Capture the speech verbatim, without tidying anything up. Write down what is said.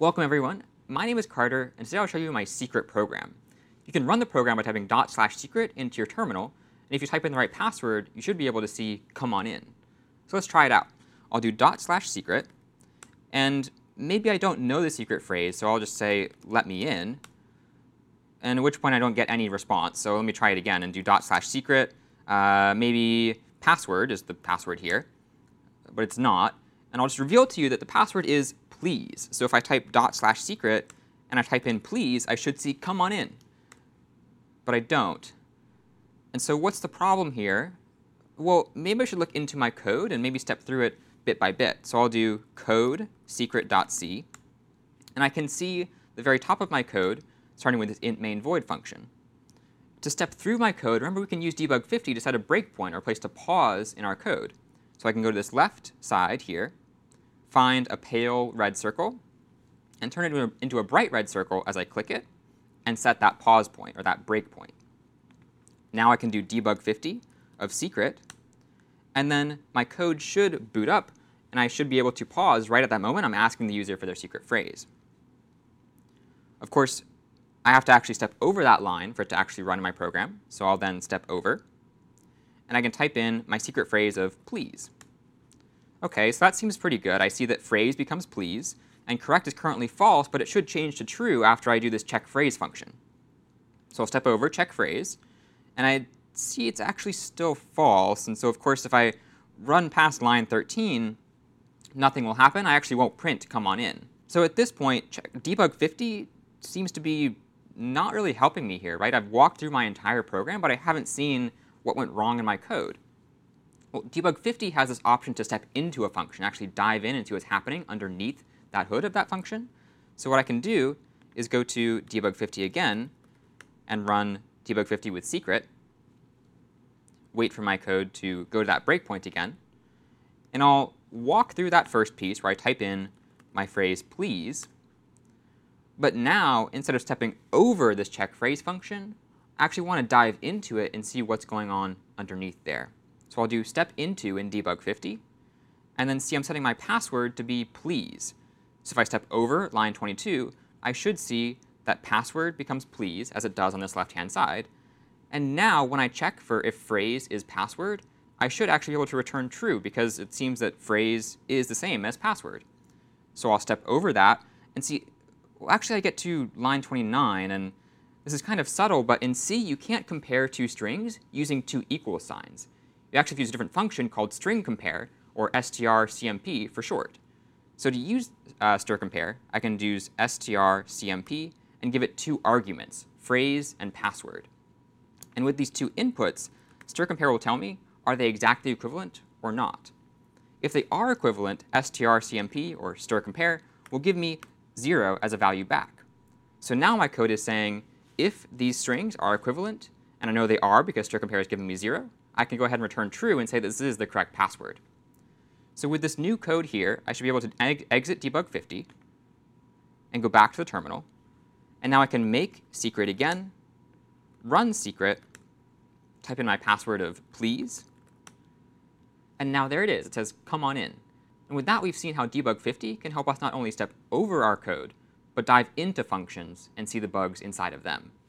Welcome everyone. My name is Carter, and today I'll show you my secret program. You can run the program by typing dot slash secret into your terminal, and if you type in the right password, you should be able to see come on in. So let's try it out. I'll do dot slash secret, and maybe I don't know the secret phrase, so I'll just say let me in, and at which point I don't get any response. So let me try it again and do dot slash secret. Uh, maybe password is the password here, but it's not. And I'll just reveal to you that the password is please. So if I type dot slash secret and I type in please, I should see come on in. But I don't. And so what's the problem here? Well, maybe I should look into my code and maybe step through it bit by bit. So I'll do code secret.c. And I can see the very top of my code starting with this int main void function. To step through my code, remember we can use debug fifty to set a breakpoint or a place to pause in our code. So I can go to this left side here, find a pale red circle, and turn it into a, into a bright red circle as I click it, and set that pause point, or that breakpoint. Now I can do debug fifty of secret, and then my code should boot up, and I should be able to pause right at that moment I'm asking the user for their secret phrase. Of course, I have to actually step over that line for it to actually run my program, so I'll then step over, and I can type in my secret phrase of please. OK, so that seems pretty good. I see that phrase becomes please, and correct is currently false, but it should change to true after I do this check phrase function. So I'll step over, check phrase, and I see it's actually still false. And so of course, if I run past line thirteen, nothing will happen. I actually won't print come on in. So at this point, check, debug fifty seems to be not really helping me here, right? I've walked through my entire program, but I haven't seen what went wrong in my code. Well, debug fifty has this option to step into a function, actually dive in and see what's happening underneath that hood of that function. So what I can do is go to debug fifty again and run debug fifty with secret, wait for my code to go to that breakpoint again, and I'll walk through that first piece where I type in my phrase please. But now, instead of stepping over this check phrase function, I actually want to dive into it and see what's going on underneath there. So I'll do step into in debug fifty, and then see I'm setting my password to be please. So if I step over line twenty-two, I should see that password becomes please, as it does on this left-hand side. And now when I check for if phrase is password, I should actually be able to return true, because it seems that phrase is the same as password. So I'll step over that and see, well, actually I get to line twenty-nine, and this is kind of subtle, but in C you can't compare two strings using two equal signs. You actually have to use a different function called string compare, or strcmp for short. So to use uh, str compare, I can use strcmp and give it two arguments, phrase and password. And with these two inputs, str compare will tell me, are they exactly equivalent or not? If they are equivalent, strcmp, or str compare, will give me zero as a value back. So now my code is saying, if these strings are equivalent, and I know they are because str compare is giving me zero, I can go ahead and return true and say that this is the correct password. So with this new code here, I should be able to ex exit debug fifty and go back to the terminal. And now I can make secret again, run secret, type in my password of please, and now there it is. It says come on in. And with that, we've seen how debug fifty can help us not only step over our code, but dive into functions and see the bugs inside of them.